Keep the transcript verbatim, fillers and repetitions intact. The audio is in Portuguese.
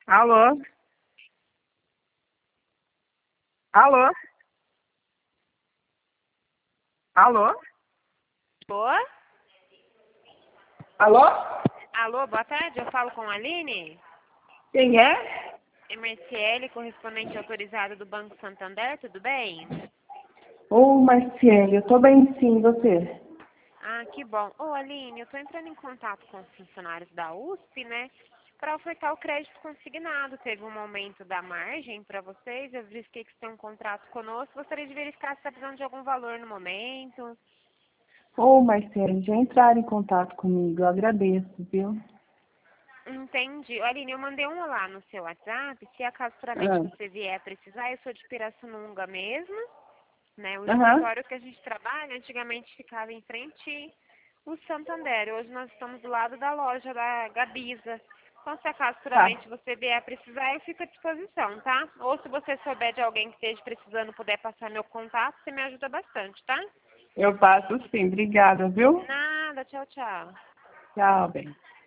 Alô? Alô? Alô? Boa? Alô? Alô, boa tarde, eu falo com a Aline? Quem é? M S L, correspondente autorizado do Banco Santander, tudo bem? Ô, Marciele, eu tô bem sim, e você? Ah, que bom. Ô, Aline, eu tô entrando em contato com os funcionários da U S P, né, para ofertar o crédito consignado. Teve um momento da margem para vocês, eu verifiquei que você tem um contrato conosco, gostaria de verificar se está precisando de algum valor no momento. Ô, Marciele, já entraram em contato comigo, eu agradeço, viu? Entendi. Ô, Aline, eu mandei um olá no seu WhatsApp, se acaso futuramente Ah, você vier precisar, eu sou de Pirassununga mesmo. Né? O Aham, escritório que a gente trabalha antigamente ficava em frente ao Santander. Hoje nós estamos do lado da loja da Gabisa. Então, se acaso tá. futuramente você vier precisar, eu fico à disposição, tá? Ou se você souber de alguém que esteja precisando, puder passar meu contato, você me ajuda bastante, tá? Eu passo sim, obrigada, viu? Nada, tchau, tchau. Tchau, bem.